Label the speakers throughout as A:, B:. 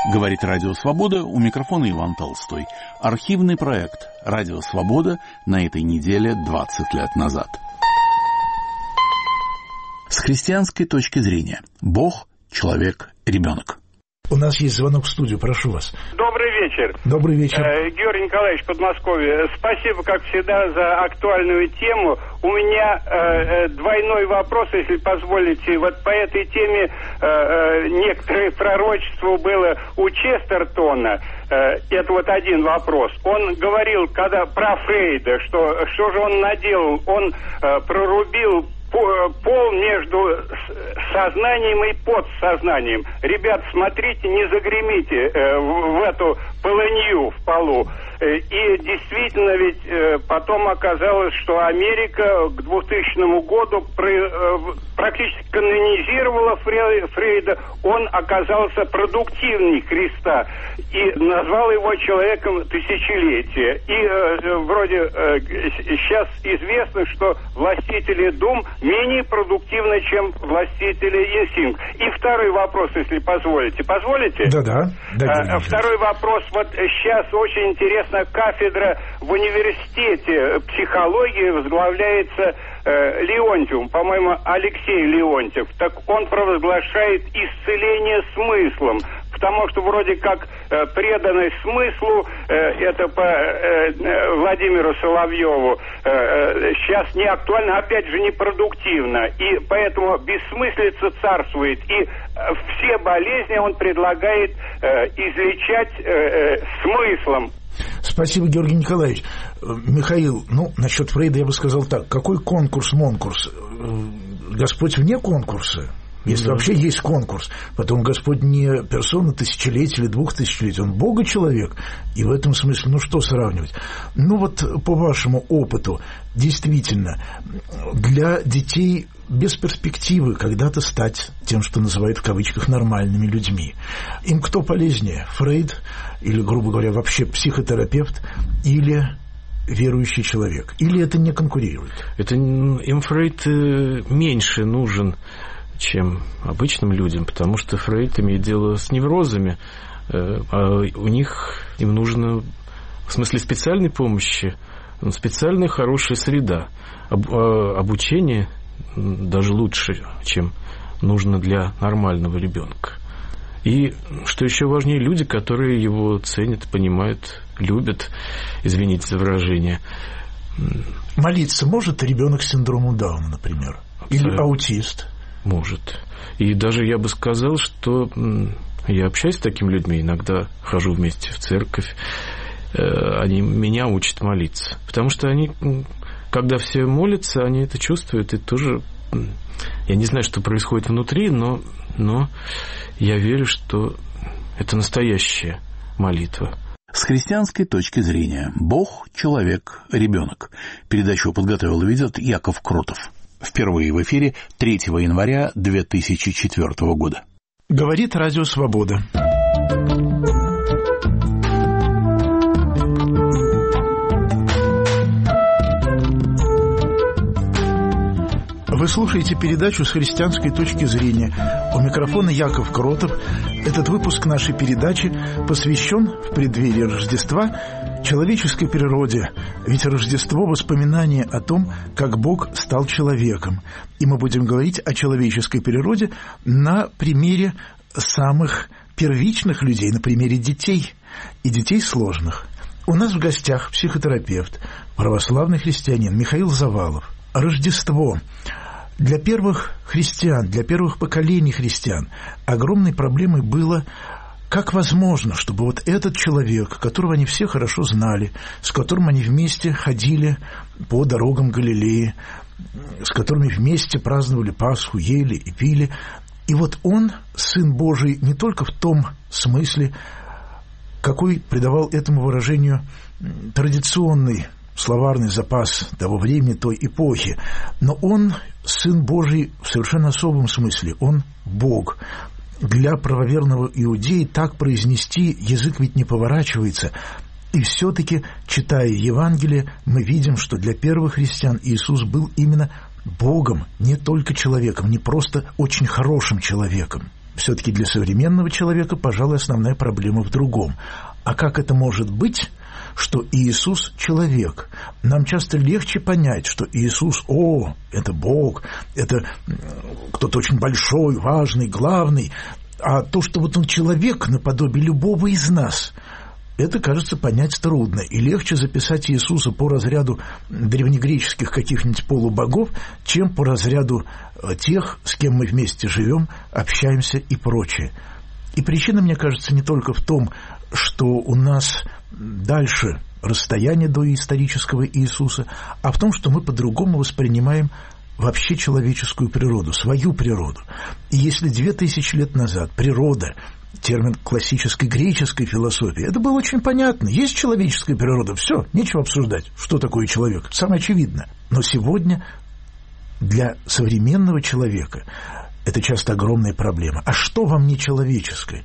A: Говорит Радио Свобода, у микрофона Иван Толстой. Архивный проект Радио Свобода на этой неделе 20 лет назад. С христианской точки зрения. Бог, человек, ребенок.
B: У нас есть звонок в студию, прошу вас.
C: Добрый вечер.
B: Добрый вечер.
C: Георгий Николаевич, Подмосковье. Спасибо, как всегда, за актуальную тему. У меня двойной вопрос, если позволите. Вот по этой теме некоторое пророчество было у Честертона. Это вот один вопрос. Он говорил, когда про Фрейда, что же он наделал? Он прорубил пол между сознанием и подсознанием. Ребят, смотрите, не загремите в эту полынью в полу. И действительно, ведь потом оказалось, что Америка к 2000 году практически канонизировала Фрейда. Он оказался продуктивнее Христа и назвал его человеком тысячелетия. И вроде сейчас известно, что властители дум менее продуктивны, чем властители инстинкт. И второй вопрос, если позволите. Позволите?
B: Да.
C: Второй вопрос. Вот сейчас очень интересно, кафедра в университете психологии возглавляется Леонтьевым, по-моему, Алексей Леонтьев. Так он провозглашает исцеление смыслом, потому что вроде как преданность смыслу, это по Владимиру Соловьеву, сейчас не актуально, опять же непродуктивно, и поэтому бессмыслица царствует, и все болезни он предлагает излечать смыслом.
B: Спасибо, Георгий Николаевич. Михаил, насчет Фрейда я бы сказал так. Какой конкурс-монкурс? Господь вне конкурса? Если вообще есть конкурс. Потом Господь не персона тысячелетия или 2000 Он Бога-человек. И в этом смысле, что сравнивать? По вашему опыту, действительно, для детей без перспективы когда-то стать тем, что называют в кавычках нормальными людьми. Им кто полезнее? Фрейд или, грубо говоря, вообще психотерапевт или верующий человек? Или это не конкурирует?
D: Им Фрейд меньше нужен, чем обычным людям, потому что Фрейд имеет дело с неврозами, а им нужно, в смысле специальной помощи, специальная хорошая среда, обучение даже лучше, чем нужно для нормального ребенка. И, что еще важнее, люди, которые его ценят, понимают, любят, извините за выражение.
B: Молиться может ребенок с синдромом Дауна, например? Или аутист?
D: Может. И даже я бы сказал, что я общаюсь с такими людьми, иногда хожу вместе в церковь, они меня учат молиться. Потому что они, когда все молятся, они это чувствуют, и тоже, я не знаю, что происходит внутри, но я верю, что это настоящая молитва.
A: С христианской точки зрения. Бог, человек, ребенок. Передачу подготовил и ведет Яков Кротов. Впервые в эфире 3 января 2004 года.
B: Говорит Радио Свобода. Вы слушаете передачу «С христианской точки зрения». У микрофона Яков Кротов. Этот выпуск нашей передачи посвящен в преддверии Рождества человеческой природе. Ведь Рождество – воспоминание о том, как Бог стал человеком. И мы будем говорить о человеческой природе на примере самых первичных людей, на примере детей и детей сложных. У нас в гостях психотерапевт, православный христианин Михаил Завалов. Рождество. Для первых христиан, для первых поколений христиан огромной проблемой было, как возможно, чтобы вот этот человек, которого они все хорошо знали, с которым они вместе ходили по дорогам Галилеи, с которыми вместе праздновали Пасху, ели и пили, и вот он, Сын Божий, не только в том смысле, какой придавал этому выражению традиционный словарный запас того времени, той эпохи, но он Сын Божий в совершенно особом смысле, он Бог. Для правоверного иудея так произнести язык ведь не поворачивается. И все-таки, читая Евангелие, мы видим, что для первых христиан Иисус был именно Богом, не только человеком, не просто очень хорошим человеком. все-таки для современного человека, пожалуй, основная проблема в другом. А как это может быть, что Иисус – человек? Нам часто легче понять, что Иисус – это Бог, это кто-то очень большой, важный, главный. А то, что вот он человек наподобие любого из нас – это, кажется, понять трудно, и легче записать Иисуса по разряду древнегреческих каких-нибудь полубогов, чем по разряду тех, с кем мы вместе живем, общаемся и прочее. И причина, мне кажется, не только в том, что у нас дальше расстояние до исторического Иисуса, а в том, что мы по-другому воспринимаем вообще человеческую природу, свою природу. И если 2000 лет назад природа, термин классической греческой философии, это было очень понятно. Есть человеческая природа, все, нечего обсуждать, что такое человек, самое очевидно. Но сегодня для современного человека это часто огромная проблема. А что во мне человеческое?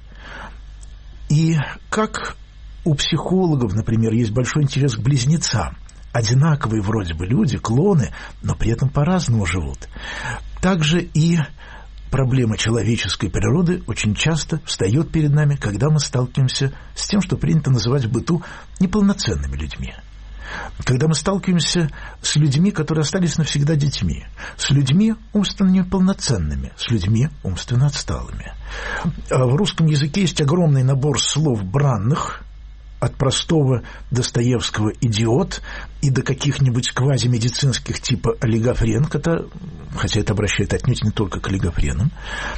B: И как у психологов, например, есть большой интерес к близнецам. Одинаковые вроде бы люди, клоны, но при этом по-разному живут. Также и проблема человеческой природы очень часто встает перед нами, когда мы сталкиваемся с тем, что принято называть в быту неполноценными людьми. Когда мы сталкиваемся с людьми, которые остались навсегда детьми, с людьми умственно неполноценными, с людьми умственно отсталыми. В русском языке есть огромный набор слов бранных, от простого Достоевского «идиот» и до каких-нибудь квазимедицинских типа олигофрен, хотя это обращает отнюдь не только к олигофренам.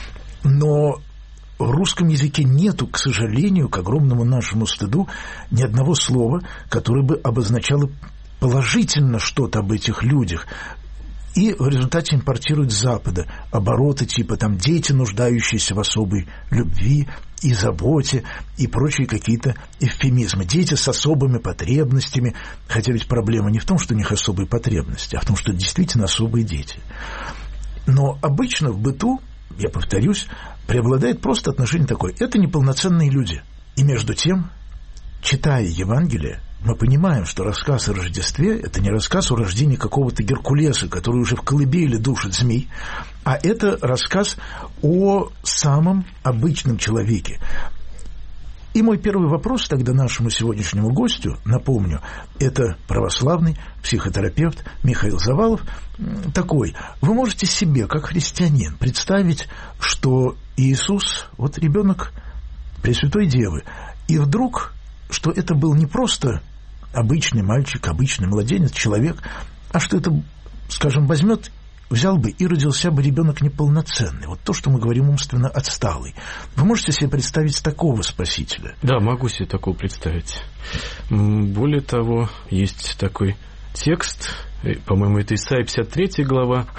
B: Но в русском языке нету, к сожалению, к огромному нашему стыду, ни одного слова, которое бы обозначало положительно что-то об этих людях. И в результате импортируют с Запада обороты типа там «дети, нуждающиеся в особой любви и заботе» и прочие какие-то эвфемизмы. Дети с особыми потребностями, хотя ведь проблема не в том, что у них особые потребности, а в том, что это действительно особые дети. Но обычно в быту, я повторюсь, преобладает просто отношение такое: это неполноценные люди. И между тем, читая Евангелие, мы понимаем, что рассказ о Рождестве – это не рассказ о рождении какого-то Геркулеса, который уже в колыбели душит змей, а это рассказ о самом обычном человеке. И мой первый вопрос тогда нашему сегодняшнему гостю, напомню, это православный психотерапевт Михаил Завалов, такой: вы можете себе, как христианин, представить, что Иисус, вот ребенок Пресвятой Девы, и вдруг, что это был не просто обычный мальчик, обычный младенец, человек, а что это, скажем, взял бы и родился бы ребенок неполноценный. Вот то, что мы говорим умственно отсталый. Вы можете себе представить такого Спасителя? Да, могу себе такого представить. Более того, есть такой текст, по-моему, это Исайя 53 глава,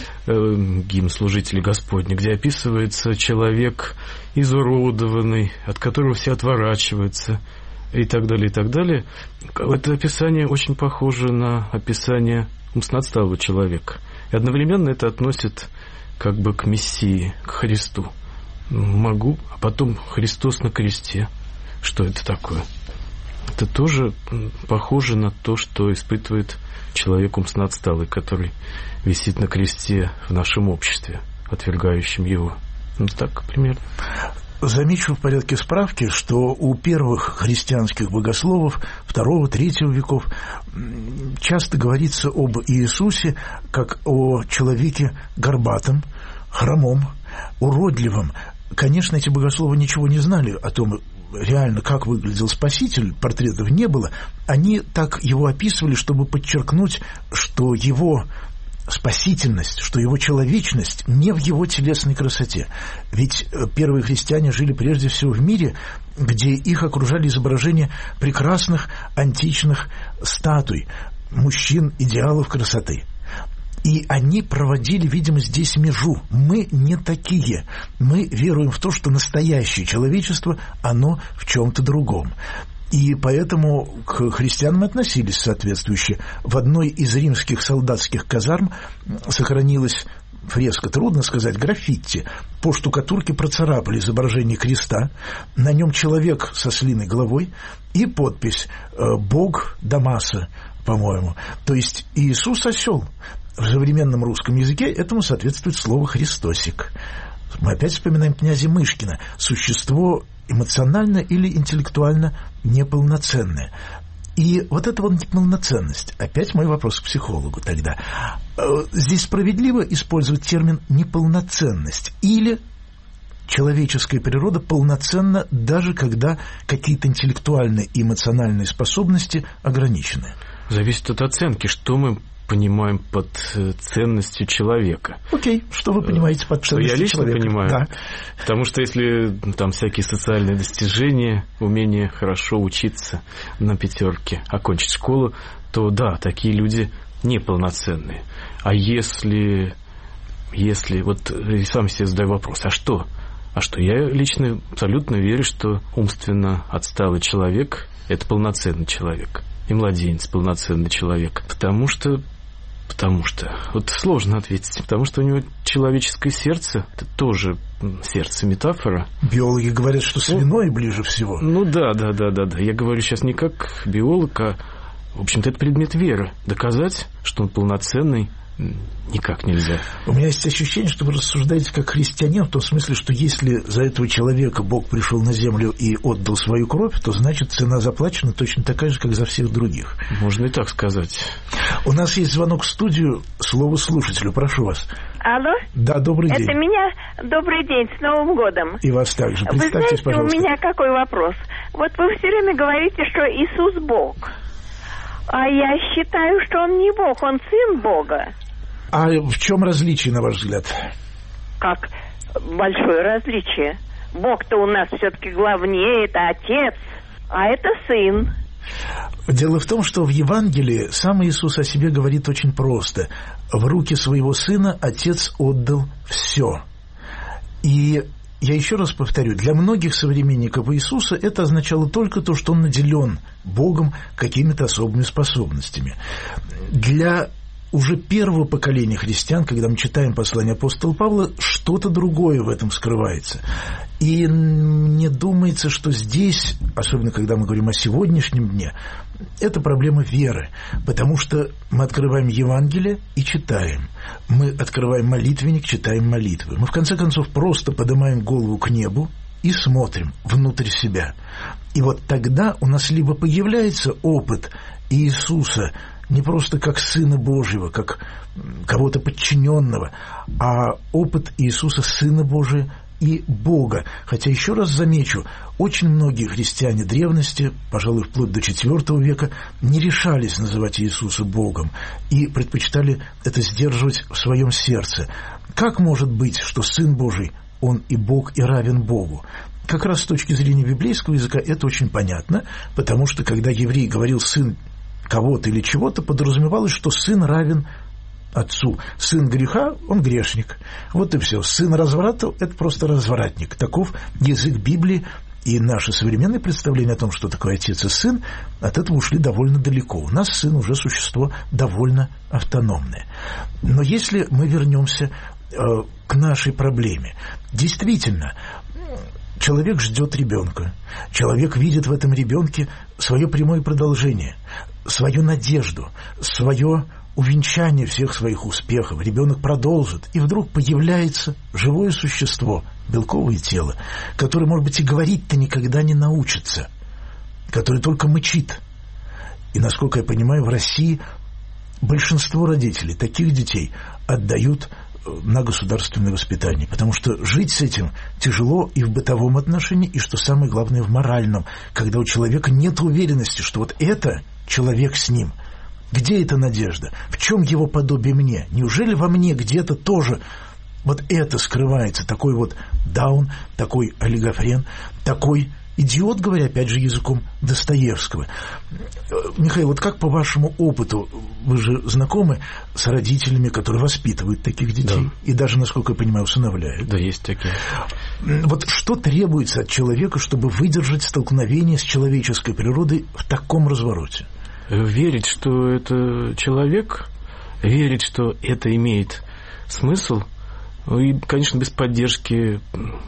B: гимн служителей Господни, где описывается человек изуродованный, от которого все отворачиваются, и так далее, и так далее. Это описание очень похоже на описание умственно отсталого человека. И одновременно это относит как бы к Мессии, к Христу. Могу, а потом Христос на кресте. Что это такое? Это тоже похоже на то, что испытывает человек умственно отсталый, который висит на кресте в нашем обществе, отвергающем его. Ну, так примерно. Замечу в порядке справки, что у первых христианских богословов II-III веков часто говорится об Иисусе как о человеке горбатом, хромом, уродливом. Конечно, эти богословы ничего не знали о том, реально, как выглядел Спаситель, портретов не было. Они так его описывали, чтобы подчеркнуть, что его спасительность, что его человечность не в его телесной красоте. Ведь первые христиане жили прежде всего в мире, где их окружали изображения прекрасных античных статуй, мужчин, идеалов красоты. И они проводили, видимо, здесь межу. Мы не такие. Мы веруем в то, что настоящее человечество, оно в чем-то другом. И поэтому к христианам относились соответствующе. В одной из римских солдатских казарм сохранилась фреска, трудно сказать, граффити. По штукатурке процарапали изображение креста, на нем человек со слиной головой и подпись «Бог Дамаса», по-моему. То есть Иисус осел. В современном русском языке этому соответствует слово «Христосик». Мы опять вспоминаем князя Мышкина. Существо эмоционально или интеллектуально неполноценное. И вот эта вот неполноценность. Опять мой вопрос к психологу тогда. Здесь справедливо использовать термин «неполноценность» или человеческая природа полноценна, даже когда какие-то интеллектуальные и эмоциональные способности ограничены?
D: Зависит от оценки, что мы понимаем под ценностью человека.
B: Окей, что вы понимаете под ценностью человека?
D: Что я лично понимаю. Да. Потому что если там всякие социальные достижения, умение хорошо учиться на 5, окончить школу, то да, такие люди неполноценные. А если вот я сам себе задаю вопрос, а что? Я лично абсолютно верю, что умственно отсталый человек – это полноценный человек. И младенец – полноценный человек. Потому что вот сложно ответить, потому что у него человеческое сердце, это тоже сердце метафора.
B: Биологи говорят, что свиное ближе всего.
D: Ну да. Я говорю сейчас не как биолог, а, в общем-то, это предмет веры. Доказать, что он полноценный, никак нельзя.
B: У меня есть ощущение, что вы рассуждаете как христианин, в том смысле, что если за этого человека Бог пришел на землю и отдал свою кровь, то значит цена заплачена точно такая же, как за всех других.
D: Можно и так сказать.
B: У нас есть звонок в студию. Слово слушателю. Прошу вас.
E: Алло?
B: Да, добрый день.
E: Это меня. Добрый день, с Новым годом.
B: И вас также. Представьтесь,
E: пожалуйста.
B: Пожалуйста.
E: У меня какой вопрос? Вот вы все время говорите, что Иисус Бог. А я считаю, что Он не Бог, Он Сын Бога.
B: А в чем различие, на ваш взгляд?
E: Как большое различие. Бог-то у нас все-таки главнее, это Отец, а это Сын.
B: Дело в том, что в Евангелии сам Иисус о себе говорит очень просто. В руки своего Сына Отец отдал все. И я еще раз повторю, для многих современников Иисуса это означало только то, что Он наделен Богом какими-то особыми способностями. Для уже первого поколения христиан, когда мы читаем послание апостола Павла, что-то другое в этом скрывается. И мне думается, что здесь, особенно когда мы говорим о сегодняшнем дне, это проблема веры, потому что мы открываем Евангелие и читаем. Мы открываем молитвенник, читаем молитвы. Мы, в конце концов, просто поднимаем голову к небу и смотрим внутрь себя. И вот тогда у нас либо появляется опыт Иисуса не просто как Сына Божьего, как кого-то подчиненного, а опыт Иисуса Сына Божия и Бога. Хотя, еще раз замечу, очень многие христиане древности, пожалуй, вплоть до IV века, не решались называть Иисуса Богом и предпочитали это сдерживать в своем сердце. Как может быть, что Сын Божий, Он и Бог, и равен Богу? Как раз с точки зрения библейского языка это очень понятно, потому что, когда еврей говорил «сын кого-то или чего-то», подразумевалось, что сын равен отцу. Сын греха, он грешник. Вот и все. Сын разврата – это просто развратник. Таков язык Библии, и наше современное представление о том, что такое отец и сын, от этого ушли довольно далеко. У нас сын уже существо довольно автономное. Но если мы вернемся к нашей проблеме, действительно, человек ждет ребенка. Человек видит в этом ребенке свое прямое продолжение, свою надежду, свое увенчание всех своих успехов. Ребенок продолжит, и вдруг появляется живое существо, белковое тело, которое, может быть, и говорить-то никогда не научится, которое только мычит. И, насколько я понимаю, в России большинство родителей таких детей отдают на государственное воспитание, потому что жить с этим тяжело и в бытовом отношении, и, что самое главное, в моральном, когда у человека нет уверенности, что вот это человек с ним. Где эта надежда? В чем его подобие мне? Неужели во мне где-то тоже вот это скрывается? Такой вот даун, такой олигофрен, такой идиот, говоря опять же языком Достоевского. Михаил, вот как по вашему опыту, вы же знакомы с родителями, которые воспитывают таких детей, да, и даже, насколько я понимаю, усыновляют?
D: Да, есть такие.
B: Вот что требуется от человека, чтобы выдержать столкновение с человеческой природой в таком развороте?
D: Верить, что это человек, верить, что это имеет смысл, и, конечно, без поддержки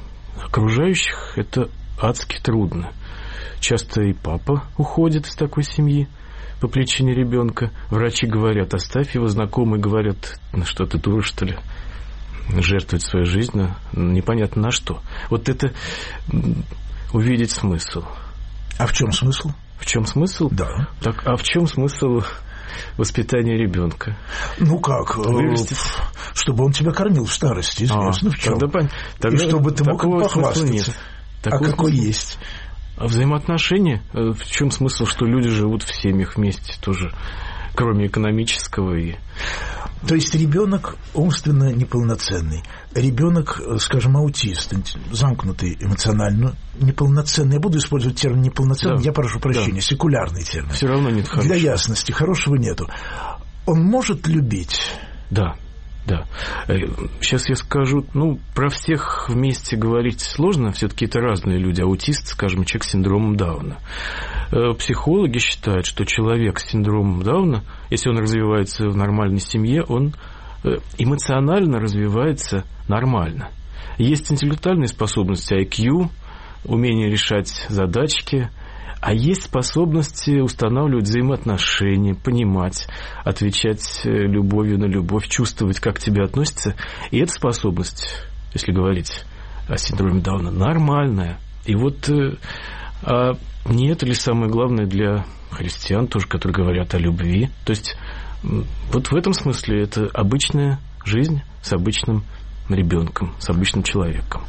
D: окружающих это адски трудно. Часто и папа уходит из такой семьи по причине ребенка. Врачи говорят, оставь его, знакомые говорят, ну что ты дура, что ли? жертвовать своей жизнью непонятно на что. Вот это увидеть смысл.
B: А в чем смысл?
D: В чем смысл?
B: Да.
D: Так, а в чем смысл воспитания ребенка?
B: Ну как?
D: Вырастить.
B: Чтобы он тебя кормил в старости, известно в чем.
D: Тогда
B: и чтобы ты мог им похвастаться.
D: Нет.
B: А какой есть?
D: А взаимоотношения? В чем смысл, что люди живут в семьях вместе тоже, кроме экономического и...
B: То есть ребенок умственно неполноценный, ребенок, скажем, аутист, замкнутый эмоционально, неполноценный. Я буду использовать термин неполноценный, да. Я прошу прощения, секулярный термин.
D: Все равно нет хорошего.
B: Для ясности, хорошего нету. Он может любить?
D: Да. Сейчас я скажу, про всех вместе говорить сложно, все-таки это разные люди. Аутист, скажем, человек с синдромом Дауна. Психологи считают, что человек с синдромом Дауна, если он развивается в нормальной семье, он эмоционально развивается нормально. Есть интеллектуальные способности, IQ, умение решать задачки, а есть способности устанавливать взаимоотношения, понимать, отвечать любовью на любовь, чувствовать, как к тебе относятся. И эта способность, если говорить о синдроме Дауна, нормальная. И вот не это ли самое главное для христиан, тоже, которые говорят о любви? То есть вот в этом смысле это обычная жизнь с обычным ребенком, с обычным человеком.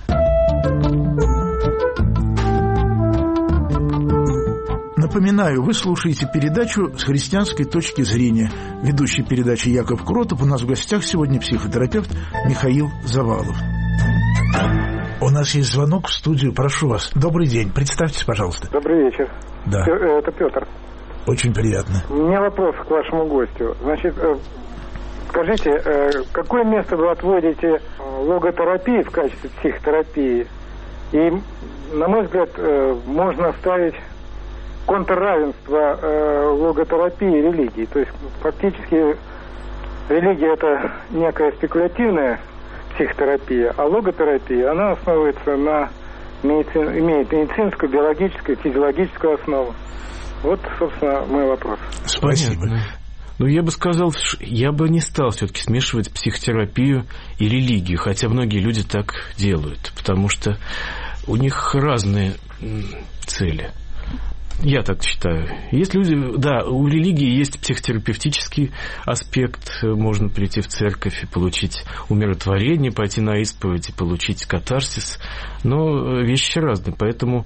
B: Напоминаю, вы слушаете передачу «С христианской точки зрения». Ведущий передачи Яков Кротов. У нас в гостях сегодня психотерапевт Михаил Завалов. У нас есть звонок в студию. Прошу вас. Добрый день. Представьтесь, пожалуйста.
F: Добрый вечер.
B: Да.
F: Это Петр.
B: Очень приятно.
F: У меня вопрос к вашему гостю. Значит, скажите, какое место вы отводите логотерапии в качестве психотерапии? И, на мой взгляд, можно ставить контрравенство логотерапии и религии. То есть фактически религия — это некая спекулятивная психотерапия, а логотерапия, она основывается на имеет медицинскую, биологическую, физиологическую основу. Вот, собственно, мой вопрос.
B: Спасибо.
D: Я бы сказал, я бы не стал все-таки смешивать психотерапию и религию, хотя многие люди так делают, потому что у них разные цели. Я так считаю. Есть люди, да, у религии есть психотерапевтический аспект. Можно прийти в церковь и получить умиротворение, пойти на исповедь и получить катарсис. Но вещи разные, поэтому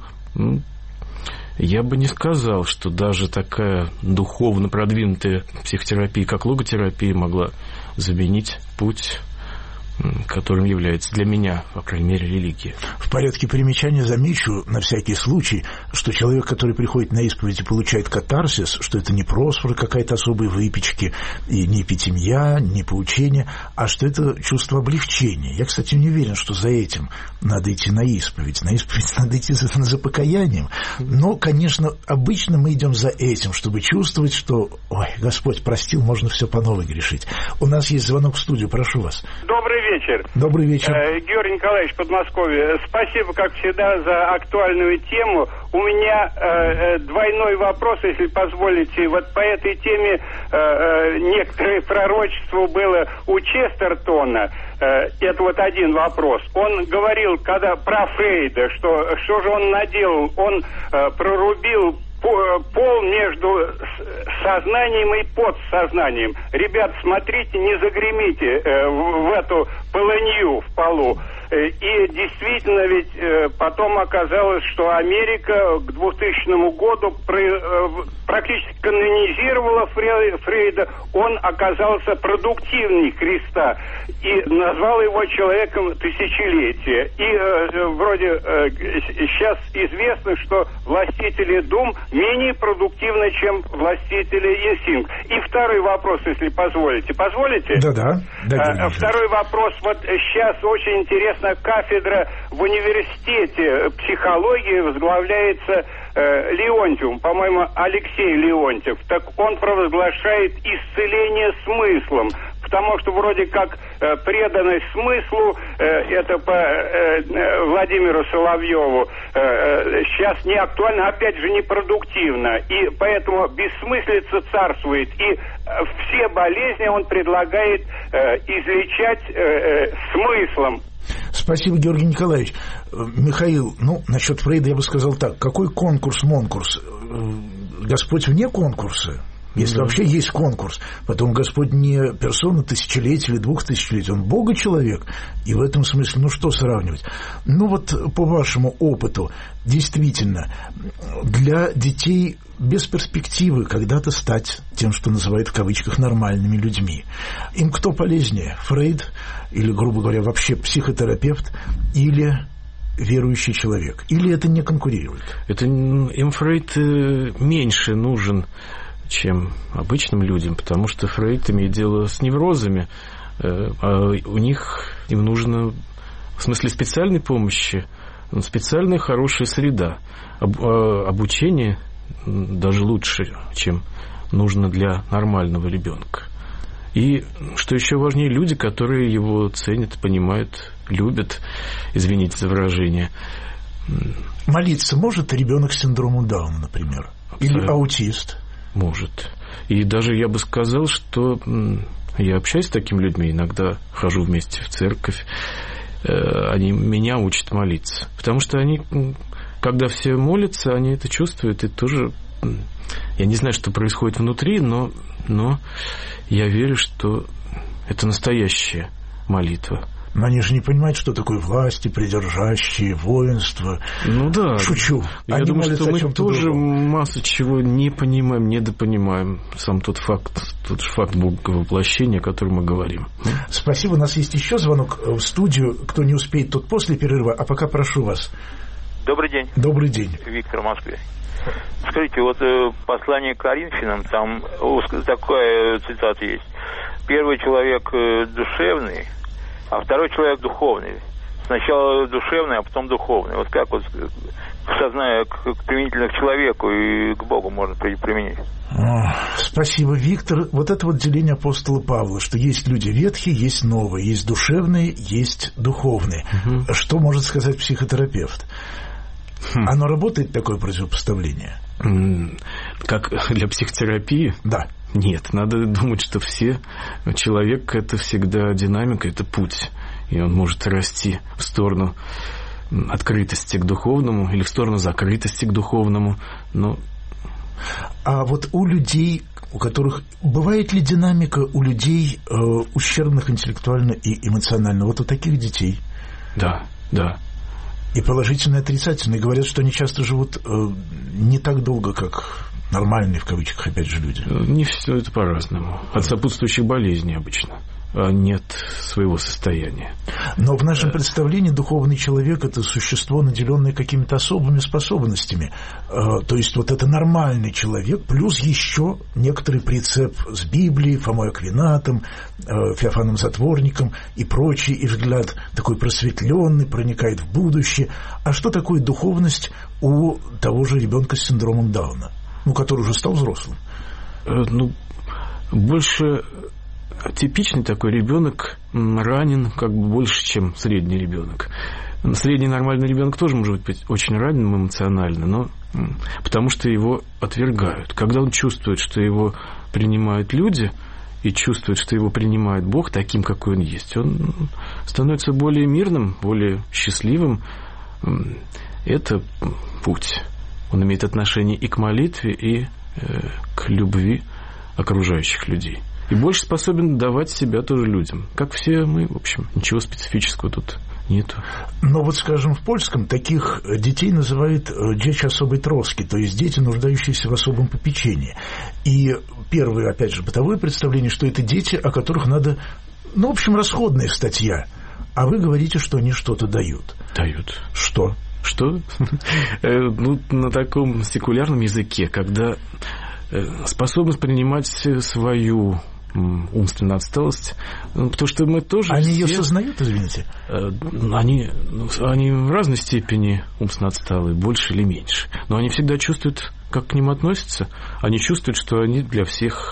D: я бы не сказал, что даже такая духовно продвинутая психотерапия, как логотерапия, могла заменить путь, которым является для меня, по крайней мере, религия.
B: В порядке примечания замечу на всякий случай, что человек, который приходит на исповедь и получает катарсис, что это не просфора какая-то особой выпечки, и не эпитемия, не поучение, а что это чувство облегчения. Я, кстати, не уверен, что за этим надо идти на исповедь. На исповедь надо идти за покаянием. Но, конечно, обычно мы идем за этим, чтобы чувствовать, что, ой, Господь простил, можно все по новой грешить. У нас есть звонок в студию, прошу вас.
C: Добрый вечер.
B: Добрый вечер.
C: Георгий Николаевич, Подмосковье. Спасибо, как всегда, за актуальную тему. У меня двойной вопрос, если позволите. Вот по этой теме некоторое пророчество было у Честертона. Это вот один вопрос. Он говорил, когда про Фрейда, что же он наделал? Он прорубил пол между сознанием и подсознанием. Ребят, смотрите, не загремите в эту полынью в полу. И действительно, ведь потом оказалось, что Америка к 2000 году практически канонизировала Фрейда. Он оказался продуктивнее Христа и назвал его человеком тысячелетия. И вроде сейчас известно, что властители дум менее продуктивны, чем властители инстинкт. И второй вопрос, если позволите. Позволите?
B: Да.
C: Второй вопрос. Вот сейчас очень интересно, кафедра в университете психологии возглавляется Леонтьевым, по-моему, Алексей Леонтьев. Так он провозглашает исцеление смыслом, потому что вроде как преданность смыслу, это по Владимиру Соловьеву, сейчас не актуально, опять же, непродуктивно. И поэтому бессмыслица царствует. И все болезни он предлагает излечать смыслом.
B: Спасибо, Георгий Николаевич. Михаил, насчет Фрейда я бы сказал так. Какой конкурс-монкурс? Господь вне конкурса? Если вообще есть конкурс, потом Господь не персона тысячелетия или 2000 Он Бога-человек, и в этом смысле, что сравнивать? По вашему опыту, действительно, для детей без перспективы когда-то стать тем, что называют в кавычках нормальными людьми. Им кто полезнее? Фрейд или, грубо говоря, вообще психотерапевт или верующий человек? Или это не конкурирует?
D: Им Фрейд меньше нужен, чем обычным людям, потому что Фрейд имеет дело с неврозами, а у них им нужно, в смысле специальной помощи, специальная хорошая среда. Обучение даже лучше, чем нужно для нормального ребенка. И, что еще важнее, люди, которые его ценят, понимают, любят, извините за выражение.
B: Молиться может ребенок с синдромом Дауна, например? Абсолютно. Или аутист?
D: Может. И даже я бы сказал, что я общаюсь с такими людьми, иногда хожу вместе в церковь, они меня учат молиться. Потому что они, когда все молятся, они это чувствуют, и тоже, я не знаю, что происходит внутри, но я верю, что это настоящая молитва.
B: Но они же не понимают, что такое власти, придержащие, воинство.
D: Да.
B: Шучу.
D: Я думаю, что мы тоже массу чего не понимаем, недопонимаем. Сам тот факт боговоплощения, о котором мы говорим.
B: Спасибо. У нас есть еще звонок в студию. Кто не успеет, тот после перерыва. А пока прошу вас.
G: Добрый день.
B: Добрый день.
G: Виктор, в Москве. Скажите, послание к Коринфянам, там такая цитата есть. Первый человек душевный, а второй человек духовный. Сначала душевный, а потом духовный. Как сознание применительно к человеку и к Богу можно применить?
B: Спасибо, Виктор. Это деление апостола Павла, что есть люди ветхие, есть новые, есть душевные, есть духовные. Что может сказать психотерапевт? Оно работает, такое противопоставление?
D: Как для психотерапии?
B: Да.
D: Нет, надо думать, что человек – это всегда динамика, это путь. И он может расти в сторону открытости к духовному или в сторону закрытости к духовному.
B: А у людей, у которых... Бывает ли динамика у людей, ущербных интеллектуально и эмоционально? У таких детей?
D: Да.
B: И положительно, и отрицательно. Говорят, что они часто живут не так долго, как нормальные, в кавычках, опять же, люди.
D: Не все это по-разному. От сопутствующих болезней обычно. Нет своего состояния.
B: Но в нашем представлении духовный человек – это существо, наделенное какими-то особыми способностями. То есть это нормальный человек, плюс еще некоторый прицеп с Библией, Фомой Аквинатом, Феофаном Затворником и прочий, и взгляд такой просветленный, проникает в будущее. А что такое духовность у того же ребенка с синдромом Дауна, который уже стал взрослым?
D: Больше... Типичный такой ребенок ранен больше, чем средний ребенок. Средний нормальный ребенок тоже может быть очень ранен эмоционально, но потому что его отвергают. Когда он чувствует, что его принимают люди, и чувствует, что его принимает Бог таким, какой он есть, он становится более мирным, более счастливым. Это путь. Он имеет отношение и к молитве, и к любви окружающих людей. И больше способен давать себя тоже людям. Как все мы, в общем, ничего специфического тут нету.
B: Но скажем, в польском таких детей называют «dzieci особой troski», то есть дети, нуждающиеся в особом попечении. И первое, опять же, бытовое представление, что это дети, о которых надо, в общем, расходная статья. А вы говорите, что они что-то дают.
D: Дают.
B: Что?
D: Что? На таком секулярном языке, когда способность принимать свою умственную отсталость, потому что мы тоже...
B: Они ее сознают, извините?
D: Они в разной степени умственно отсталые, больше или меньше. Но они всегда чувствуют, как к ним относятся. Они чувствуют, что они для всех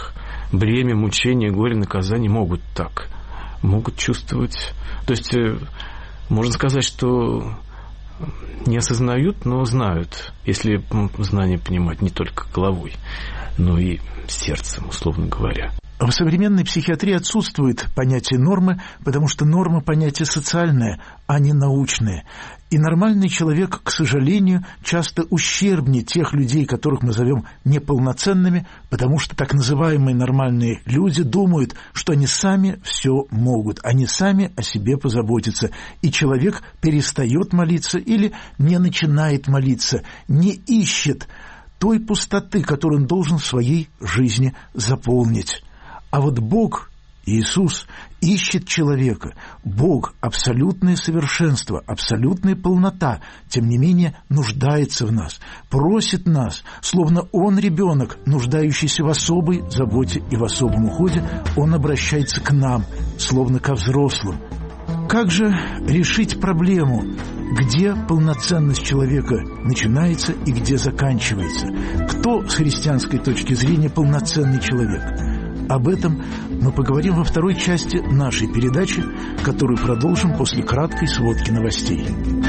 D: бремя, мучения, горе, наказание могут так. Могут чувствовать... То есть, можно сказать, что не осознают, но знают. Если знание понимать не только головой, но и сердцем, условно говоря.
B: В современной психиатрии отсутствует понятие нормы, потому что норма – понятие социальное, а не научное. И нормальный человек, к сожалению, часто ущербнее тех людей, которых мы зовем неполноценными, потому что так называемые нормальные люди думают, что они сами все могут, они сами о себе позаботятся. И человек перестает молиться или не начинает молиться, не ищет той пустоты, которую он должен в своей жизни заполнить. А вот Бог, Иисус, ищет человека. Бог – абсолютное совершенство, абсолютная полнота, тем не менее нуждается в нас, просит нас, словно Он ребенок, нуждающийся в особой заботе и в особом уходе, Он обращается к нам, словно ко взрослым. Как же решить проблему, где полноценность человека начинается и где заканчивается? Кто с христианской точки зрения полноценный человек? Об этом мы поговорим во второй части нашей передачи, которую продолжим после краткой сводки новостей.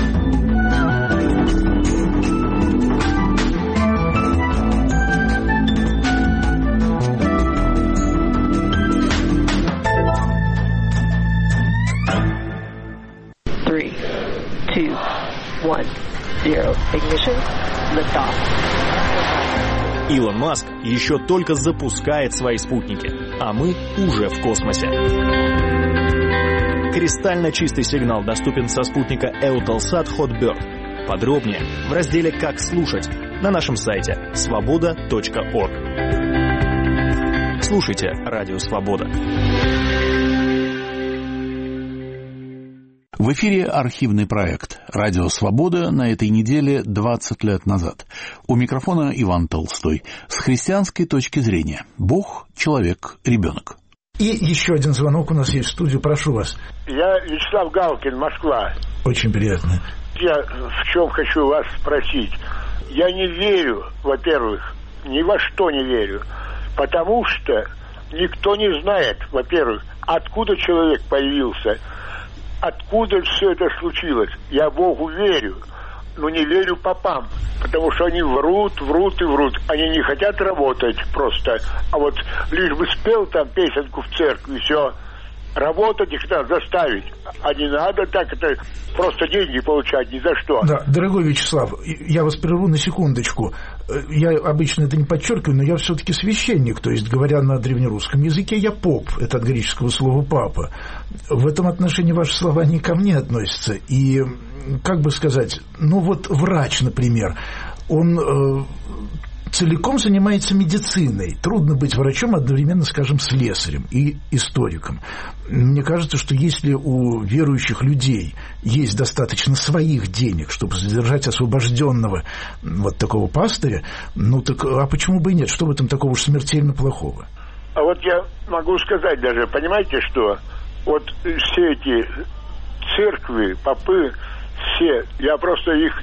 H: Илон Маск еще только запускает свои спутники, а мы уже в космосе. Кристально чистый сигнал доступен со спутника Eutelsat Hotbird. Подробнее в разделе «Как слушать» на нашем сайте svoboda.org. Слушайте Радио Свобода.
A: В эфире архивный проект «Радио Свобода» на этой неделе 20 лет назад. У микрофона Иван Толстой. С христианской точки зрения. Бог, человек, ребенок.
B: И еще один звонок у нас есть в студию. Прошу вас.
I: Я Вячеслав Галкин, Москва.
B: Очень приятно.
I: Я в чем хочу вас спросить. Я не верю, во-первых, ни во что не верю, потому что никто не знает, во-первых, откуда человек появился, откуда все это случилось. Я Богу верю, но не верю попам, потому что они врут. Они не хотят работать просто, а вот лишь бы спел там песенку в церкви, все. Работать их надо заставить, а не надо так это просто деньги получать ни за что.
B: Да, дорогой Вячеслав, я вас прерву на секундочку. Я обычно это не подчеркиваю, но я все-таки священник, то есть, говоря на древнерусском языке, я поп, это от греческого слова папа. В этом отношении ваши слова не ко мне относятся. И, как бы сказать, ну вот врач, например, он целиком занимается медициной. Трудно быть врачом, одновременно, скажем, слесарем и историком. Мне кажется, что если у верующих людей есть достаточно своих денег, чтобы содержать освобожденного вот такого пастыря, ну так а почему бы и нет? Что в этом такого уж смертельно плохого?
I: А вот я могу сказать даже, понимаете, что вот все эти церкви, попы, все, я просто их,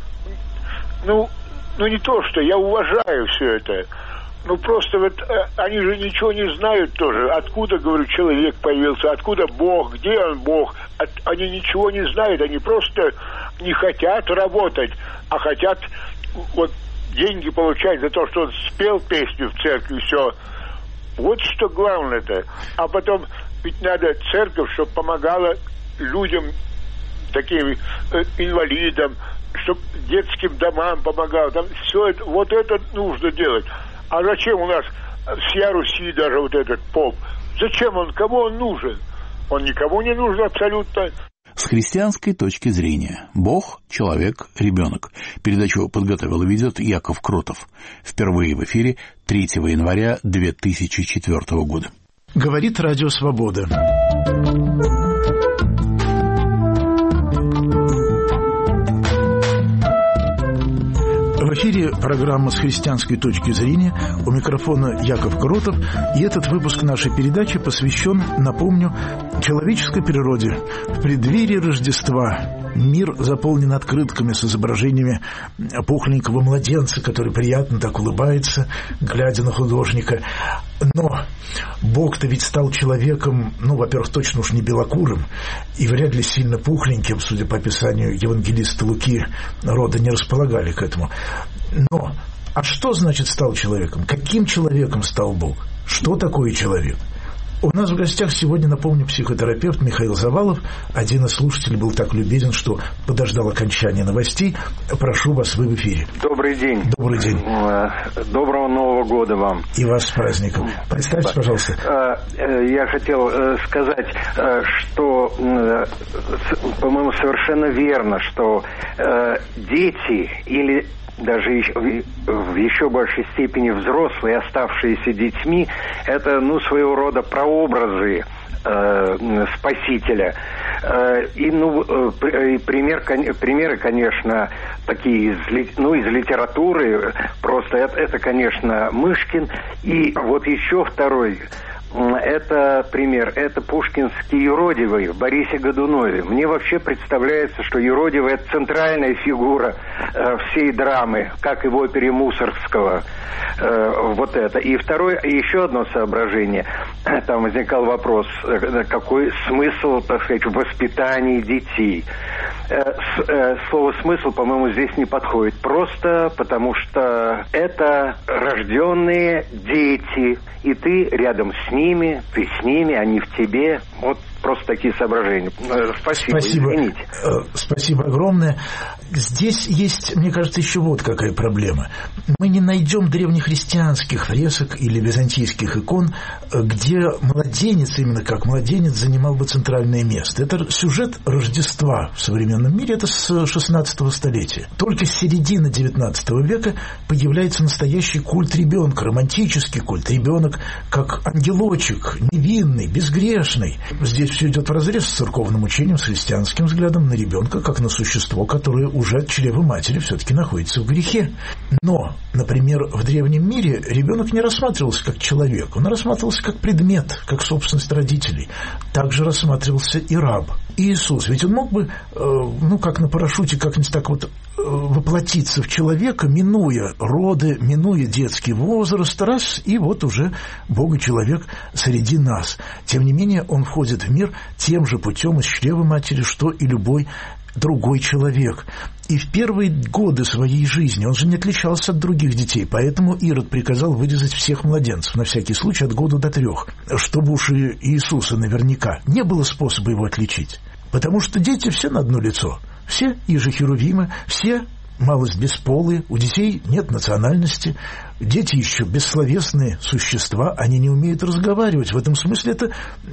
I: ну не то, что я уважаю все это, ну просто вот они же ничего не знают тоже, откуда, говорю, человек появился, откуда Бог, где он Бог, они ничего не знают, они просто не хотят работать, а хотят вот деньги получать за то, что он спел песню в церкви, все. Вот что главное-то. А потом ведь надо церковь, чтобы помогала людям, таким инвалидам, чтобы детским домам помогал, там все это, вот это нужно делать. А зачем у нас всея Руси даже вот этот поп? Зачем он, кому он нужен? Он никому не нужен абсолютно.
A: С христианской точки зрения. Бог, человек, ребенок. Передачу подготовил и ведет Яков Кротов. Впервые в эфире 3 января 2004 года.
B: Говорит Радио Свобода. В эфире программа «С христианской точки зрения». У микрофона Яков Кротов. И этот выпуск нашей передачи посвящен, напомню, человеческой природе в преддверии Рождества. Мир заполнен открытками с изображениями пухленького младенца, который приятно так улыбается, глядя на художника. Но Бог-то ведь стал человеком, во-первых, точно уж не белокурым, и вряд ли сильно пухленьким, судя по описанию евангелиста Луки, рода не располагали к этому. Но, а что значит стал человеком? Каким человеком стал Бог? Что такое человек? У нас в гостях сегодня, напомню, психотерапевт Михаил Завалов. Один из слушателей был так любезен, что подождал окончания новостей. Прошу вас, вы в эфире.
J: Добрый день.
B: Добрый день.
J: Доброго Нового года вам.
B: И вас с праздником. Представьте, пожалуйста.
J: Я хотел сказать, что, по-моему, совершенно верно, что дети или даже в еще большей степени взрослые, оставшиеся детьми, это, своего рода прообразы Спасителя. И примеры, конечно, такие из литературы. Просто это, конечно, Мышкин. И вот еще второй. Это пример, это пушкинский Юродивый в Борисе Годунове. Мне вообще представляется, что Юродивый – это центральная фигура всей драмы, как и в опере Мусоргского. Вот это. И еще одно соображение. Там возникал вопрос, какой смысл, так сказать, в воспитании детей. Слово «смысл», по-моему, здесь не подходит. Просто потому что это рожденные дети, и ты рядом с ними, ты с ними, они в тебе. Вот просто такие соображения. Спасибо. Извините.
B: Спасибо огромное. Здесь есть, мне кажется, еще вот какая проблема. Мы не найдем древнехристианских фресок или византийских икон, где младенец, именно как младенец, занимал бы центральное место. Это сюжет Рождества в современном мире, это с 16 столетия. Только с середины 19 века появляется настоящий культ ребенка, романтический культ. Ребенок как ангелочек, невинный, безгрешный. Здесь все идет вразрез с церковным учением, с христианским взглядом на ребенка, как на существо, которое уже от чрева матери все-таки находится в грехе. Но, например, в древнем мире ребенок не рассматривался как человек, он рассматривался как предмет, как собственность родителей. Также рассматривался и раб. И Иисус, ведь он мог бы, как на парашюте, как-нибудь так вот воплотиться в человека, минуя роды, минуя детский возраст, раз, и вот уже Бог и человек среди нас. Тем не менее, он входит в мир тем же путем из чрева матери, что и любой другой человек. И в первые годы своей жизни он же не отличался от других детей, поэтому Ирод приказал вырезать всех младенцев, на всякий случай от года до 3, чтобы уж и Иисуса наверняка не было способа его отличить. Потому что дети все на одно лицо, все ежехерувимы, все малость бесполые, у детей нет национальности, дети еще бессловесные существа, они не умеют разговаривать. В этом смысле это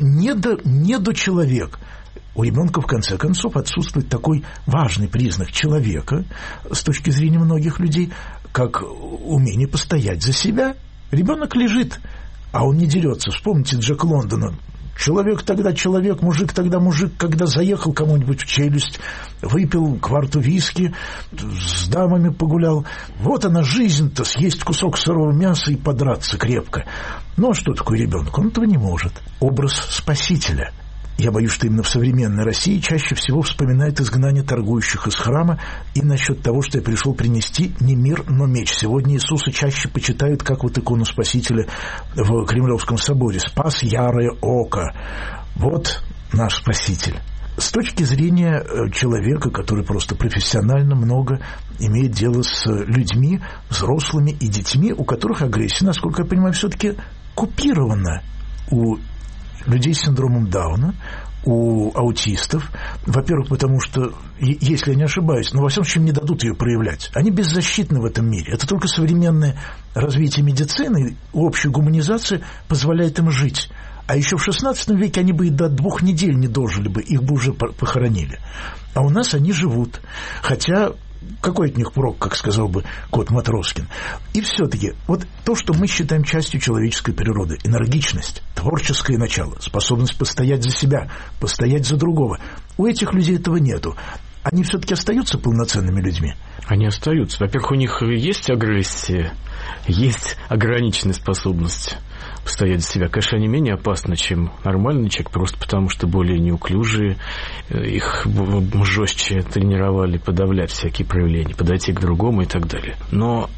B: недочеловек. У ребенка, в конце концов, отсутствует такой важный признак человека с точки зрения многих людей, как умение постоять за себя. Ребенок лежит, а он не дерется. Вспомните Джека Лондона. Человек тогда человек, мужик тогда мужик, когда заехал кому-нибудь в челюсть, выпил кварту виски, с дамами погулял. Вот она жизнь-то, съесть кусок сырого мяса и подраться крепко. Ну а что такое ребенок? Он этого не может. Образ Спасителя. Я боюсь, что именно в современной России чаще всего вспоминают изгнание торгующих из храма и насчет того, что я пришел принести не мир, но меч. Сегодня Иисуса чаще почитают, как вот икону Спасителя в Кремлевском соборе. «Спас ярое око». Вот наш Спаситель. С точки зрения человека, который просто профессионально много имеет дело с людьми, взрослыми и детьми, у которых агрессия, насколько я понимаю, все-таки купирована у людей с синдромом Дауна, у аутистов. Во-первых, потому что, если я не ошибаюсь, во всяком случае не дадут ее проявлять. Они беззащитны в этом мире. Это только современное развитие медицины, общая гуманизация позволяет им жить. А еще в XVI веке они бы и до 2 недель не дожили бы, их бы уже похоронили. А у нас они живут. Хотя какой от них прок, как сказал бы кот Матроскин. И все-таки вот то, что мы считаем частью человеческой природы, энергичность, творческое начало, способность постоять за себя, постоять за другого, у этих людей этого нету. Они все-таки остаются полноценными людьми?
D: Они остаются. Во-первых, у них есть агрессия, есть ограниченные способности. постоять за себя. Конечно, они менее опасны, чем нормальный человек, просто потому что более неуклюжие, их жестче тренировали подавлять всякие проявления, подойти к другому и так далее. Но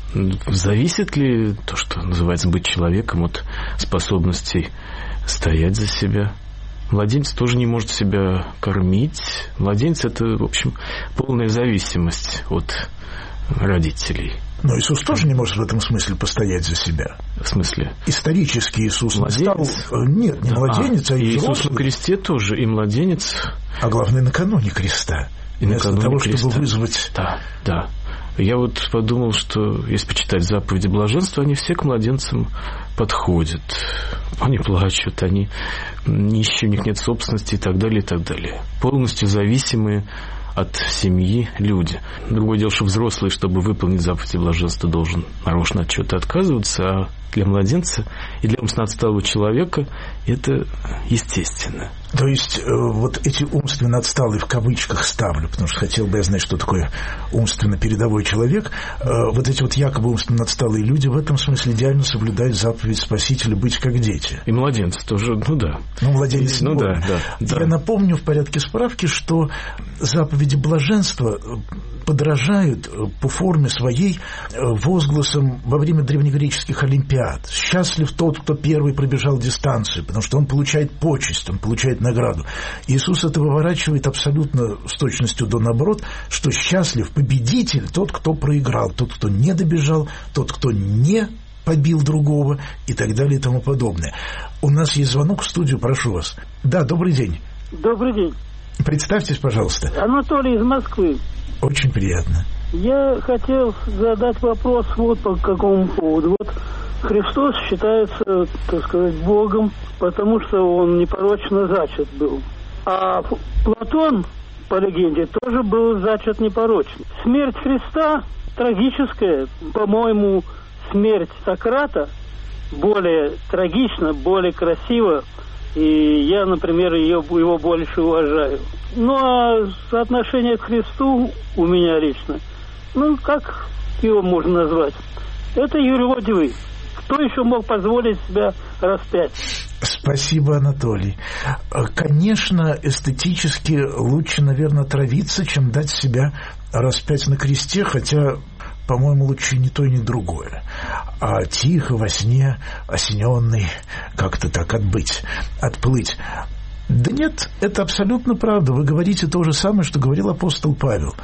D: зависит ли то, что называется быть человеком, от способностей стоять за себя? Младенец тоже не может себя кормить. Младенец – это, в общем, полная зависимость от родителей.
B: Но Иисус тоже не может в этом смысле постоять за себя.
D: В смысле?
B: Исторически Иисус
D: младенец?
B: Стал... Нет, не младенец, а и
D: Иисус на кресте тоже, и младенец.
B: А главное, накануне креста.
D: И
B: вместо
D: накануне
B: того,
D: креста.
B: чтобы вызвать...
D: Да. Я вот подумал, что если почитать заповеди блаженства, они все к младенцам подходят. Они плачут, они нищие, у них нет собственности и так далее, и так далее. Полностью зависимые от семьи люди. Другое дело, что взрослый, чтобы выполнить заповеди блаженства, должен нарочно от чего-то отказываться, а для младенца и для умственно отсталого человека это естественно.
B: То есть вот эти умственно отсталые в кавычках ставлю, потому что хотел бы я знать, что такое умственно передовой человек. Вот эти вот якобы умственно отсталые люди в этом смысле идеально соблюдают заповедь Спасителя быть как дети.
D: И младенцы тоже, да.
B: Младенец.
D: Да.
B: Я напомню в порядке справки, что заповеди блаженства подражают по форме своей возгласам во время древнегреческих олимпиад. Счастлив тот, кто первый пробежал дистанцию, потому что он получает почесть, он получает награду. Иисус это выворачивает абсолютно с точностью до наоборот, что счастлив победитель тот, кто проиграл, тот, кто не добежал, тот, кто не побил другого и так далее и тому подобное. У нас есть звонок в студию, прошу вас. Да, добрый день.
K: Добрый день.
B: Представьтесь, пожалуйста.
K: Анатолий из Москвы.
B: Очень приятно.
K: Я хотел задать вопрос вот по какому поводу. Вот Христос считается, так сказать, Богом, потому что он непорочно зачат был. А Платон, по легенде, тоже был зачат непорочно. Смерть Христа трагическая. По-моему, смерть Сократа более трагична, более красива. И я, например, его больше уважаю. Ну, а соотношение к Христу у меня лично, как его можно назвать? Это юродивый. Кто еще мог позволить себя распять?
B: Спасибо, Анатолий. Конечно, эстетически лучше, наверное, травиться, чем дать себя распять на кресте, хотя, по-моему, лучше ни то, ни другое. А тихо, во сне, осененный, как-то так отплыть. Да нет, это абсолютно правда. Вы говорите то же самое, что говорил апостол Павел,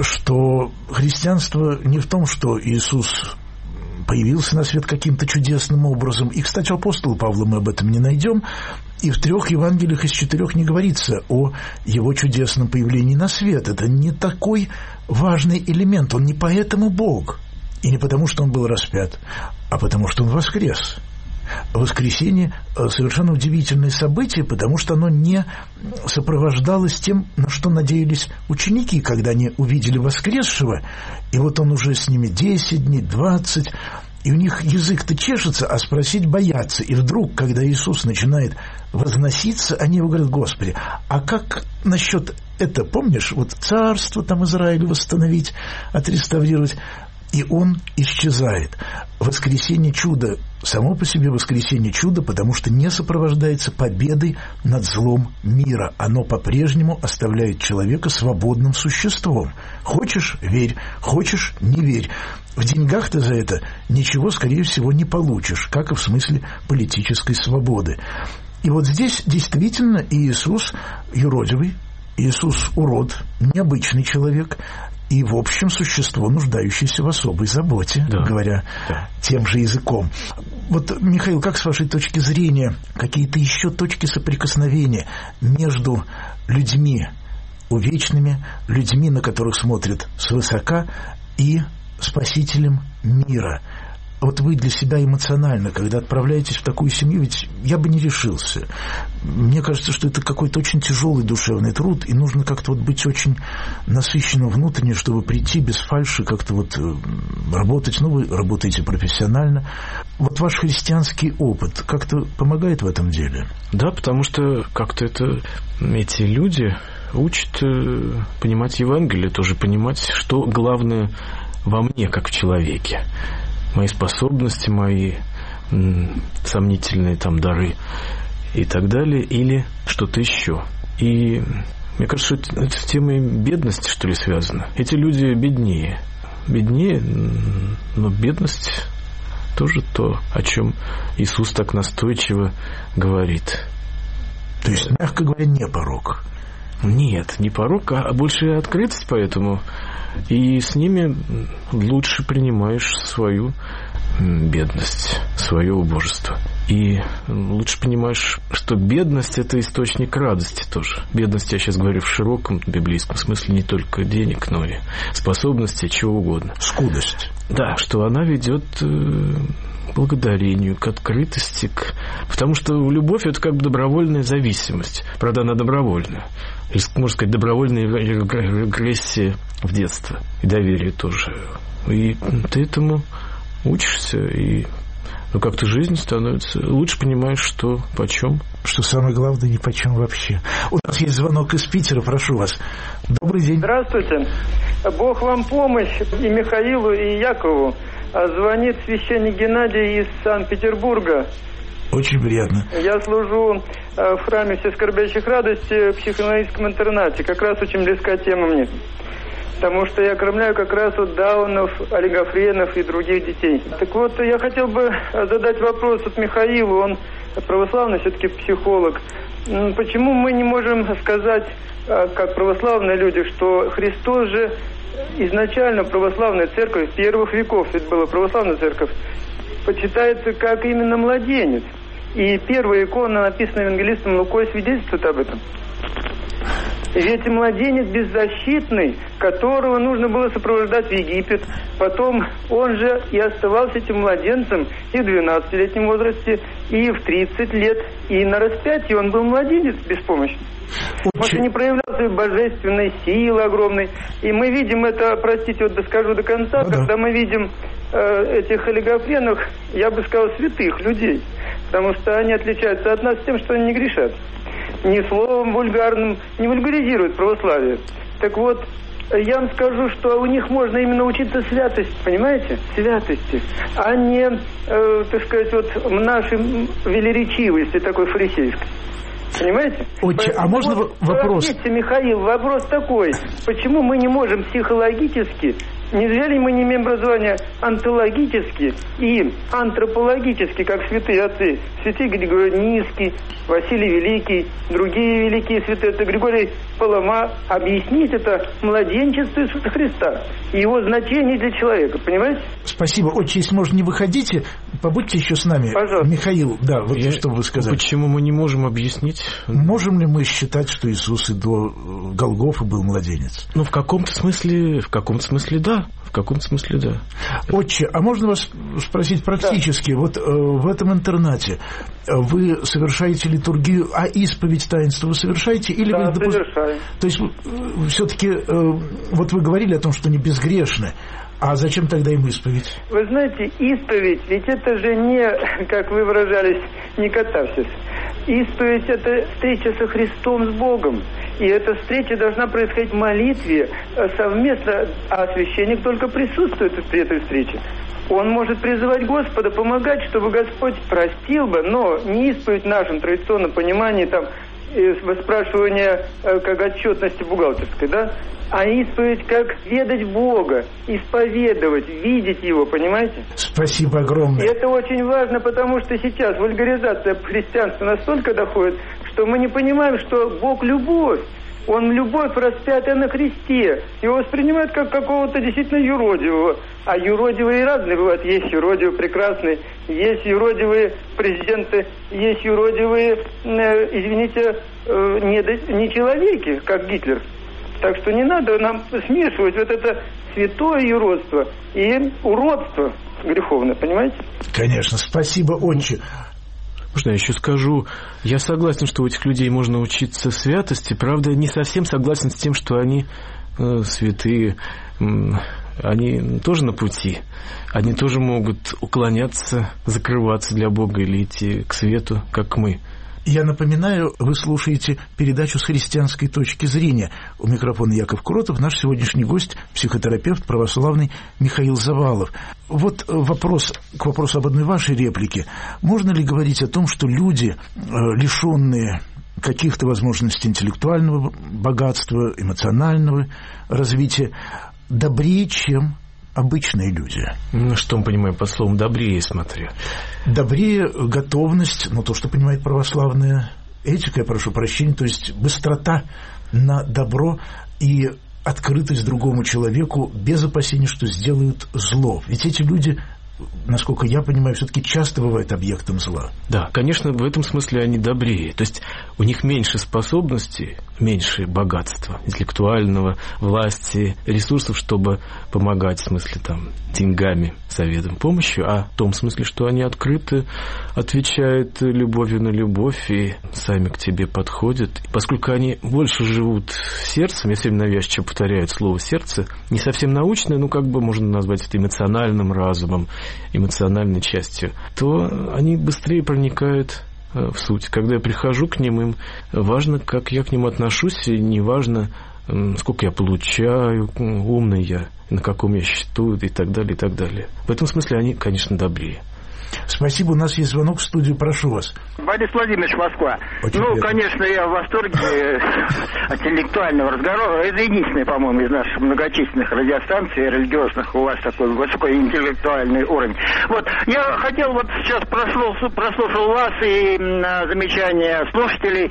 B: что христианство не в том, что Иисус появился на свет каким-то чудесным образом. И, кстати, у апостола Павла мы об этом не найдем. И в 3 Евангелиях из 4 не говорится о его чудесном появлении на свет. Это не такой важный элемент. Он не поэтому Бог. И не потому, что он был распят, а потому, что он воскрес. Воскресение – совершенно удивительное событие, потому что оно не сопровождалось тем, на что надеялись ученики, когда они увидели воскресшего, и вот он уже с ними 10 дней, 20, и у них язык-то чешется, а спросить боятся. И вдруг, когда Иисус начинает возноситься, они его говорят: Господи, а как насчет это, помнишь, вот царство там Израилю восстановить, отреставрировать? И он исчезает. Воскресение чудо, само по себе воскресение чудо, потому что не сопровождается победой над злом мира. Оно по-прежнему оставляет человека свободным существом. Хочешь – верь, хочешь – не верь. В деньгах ты за это ничего, скорее всего, не получишь, как и в смысле политической свободы. И вот здесь действительно Иисус юродивый, Иисус урод, необычный человек – и, в общем, существо, нуждающееся в особой заботе, говоря тем же языком. Вот, Михаил, как с вашей точки зрения, какие-то еще точки соприкосновения между людьми увечными, людьми, на которых смотрят свысока, и Спасителем мира? Вот вы для себя эмоционально, когда отправляетесь в такую семью, ведь я бы не решился. Мне кажется, что это какой-то очень тяжелый душевный труд, и нужно как-то вот быть очень насыщенным внутренне, чтобы прийти без фальши, как-то вот работать. Вы работаете профессионально. Вот ваш христианский опыт как-то помогает в этом деле?
D: Да, потому что как-то эти люди учат понимать Евангелие, тоже понимать, что главное во мне, как в человеке. Мои способности, мои сомнительные там дары и так далее, или что-то еще. И мне кажется, что это с темой бедности, что ли, связано. Эти люди беднее, но бедность тоже то, о чем Иисус так настойчиво говорит.
B: То есть, мягко говоря, не порок.
D: Нет, не порок, а больше открытость поэтому. И с ними лучше принимаешь свою бедность, свое убожество. И лучше понимаешь, что бедность – это источник радости тоже. Бедность, я сейчас говорю в широком библейском смысле, не только денег, но и способностей, чего угодно.
B: Скудость.
D: Да, что она ведет к благодарению, к открытости. Потому что любовь – это как бы добровольная зависимость. Правда, она добровольная. Или, можно сказать, добровольная регрессия в детство. И доверие тоже. И ты этому учишься, и как-то жизнь становится... Лучше понимаешь, что почем.
B: Что самое главное, ни почем вообще. У нас есть звонок из Питера, прошу вас. Добрый день.
L: Здравствуйте. Бог вам помощь, и Михаилу, и Якову. Звонит священник Геннадий из Санкт-Петербурга.
B: Очень приятно.
L: Я служу в храме Всескорбящих радости в психоаналитическом интернате. Как раз очень близка тема мне. Потому что я кормляю как раз вот даунов, олигофренов и других детей. Так вот, я хотел бы задать вопрос вот Михаилу. Он православный все-таки психолог. Почему мы не можем сказать, как православные люди, что Христос же изначально православная церковь первых веков, это была православная церковь, почитается как именно младенец. И первая икона, написанная евангелистом Лукой, свидетельствует об этом. Ведь младенец беззащитный, которого нужно было сопровождать в Египет. Потом он же и оставался этим младенцем и в 12-летнем возрасте, и в 30 лет. И на распятии он был младенец беспомощный. Может, не проявлял своей божественной силы огромной. И мы видим это, простите, вот доскажу до конца, когда мы видим этих олигофренов, я бы сказал, святых людей. Потому что они отличаются от нас тем, что они не грешат. Ни словом вульгарным не вульгаризируют православие. Так вот, я вам скажу, что у них можно именно учиться святости, понимаете? Святости, а не, так сказать, вот нашей велеречивости такой фарисейской. Понимаете?
B: Отче, а можно вопрос?
L: Смотрите, Михаил, вопрос такой. Почему мы не можем психологически, неужели мы не имеем образования онтологически и антропологически, как святые отцы, святый Григорий Низкий, Василий Великий, другие великие святые, это Григорий Палама, объяснить это младенчество Иисуса Христа и его значение для человека, понимаете?
B: Спасибо. Отче, если можно, не выходите, побудьте еще с нами.
L: Пожалуйста.
B: Михаил, да, вот что вы сказали.
D: Почему мы не можем объяснить?
B: Можем ли мы считать, что Иисус и до Голгофы был младенец?
D: Ну, в каком-то смысле да. В каком-то смысле, да.
B: Отче, а можно вас спросить практически? Да. Вот в этом интернате вы совершаете литургию, а исповедь таинства вы совершаете? Или
L: да,
B: вы
L: совершаем.
B: То есть все-таки вот вы говорили о том, что не безгрешны. А зачем тогда им исповедь?
L: Вы знаете, исповедь, ведь это же не, как вы выражались, не катарсис. Исповедь – это встреча со Христом, с Богом. И эта встреча должна происходить в молитве совместно, а священник только присутствует при этой встрече. Он может призывать Господа, помогать, чтобы Господь простил бы, но не исповедь в нашем традиционном понимании, там, спрашивания как отчетности бухгалтерской, да? А исповедь как ведать Бога, исповедовать, видеть Его, понимаете?
B: Спасибо огромное.
L: И это очень важно, потому что сейчас вульгаризация христианства настолько доходит, что мы не понимаем, что Бог – любовь. Он любовь, распятая на кресте. Его воспринимают как какого-то действительно юродивого. А юродивые разные бывают. Есть юродивые прекрасные, есть юродивые президенты, есть юродивые, извините, не человеки, как Гитлер. Так что не надо нам смешивать вот это святое юродство и уродство греховное, понимаете?
B: Конечно. Спасибо, отче.
D: Можно я еще скажу? Я согласен, что у этих людей можно учиться святости. Правда, не совсем согласен с тем, что они святые. Они тоже на пути. Они тоже могут уклоняться, закрываться для Бога или идти к свету, как мы.
B: Я напоминаю, вы слушаете передачу «С христианской точки зрения». У микрофона Яков Кротов, наш сегодняшний гость, психотерапевт православный Михаил Завалов. Вот вопрос к вопросу об одной вашей реплике. Можно ли говорить о том, что люди, лишенные каких-то возможностей интеллектуального богатства, эмоционального развития, добрее, чем обычные люди?
D: Ну, что мы понимаем под словом «добрее», смотря?
B: Добрее готовность, то, что понимает православная этика, я прошу прощения, то есть быстрота на добро и открытость другому человеку без опасения, что сделают зло. Ведь эти люди, насколько я понимаю, все-таки часто бывают объектом зла.
D: Да, конечно, в этом смысле они добрее. То есть у них меньше способностей, меньше богатства интеллектуального, власти, ресурсов, чтобы помогать, в смысле, деньгами, советом, помощью, а в том смысле, что они открыты, отвечают любовью на любовь и сами к тебе подходят. Поскольку они больше живут сердцем, я все время навязчиво повторяю слово «сердце», не совсем научное, можно назвать это эмоциональным разумом, эмоциональной частью, то они быстрее проникают в суть. Когда я прихожу к ним, им важно, как я к ним отношусь, и не важно, сколько я получаю, умный я, на каком я счету и так далее, и так далее. В этом смысле они, конечно, добрее.
B: Спасибо, у нас есть звонок в студию, прошу вас.
M: Борис Владимирович, Москва. Конечно, я в восторге от интеллектуального разговора. Это единственная, по-моему, из наших многочисленных радиостанций религиозных у вас такой высокий интеллектуальный уровень. Я хотел, сейчас прослушал вас и замечания слушателей,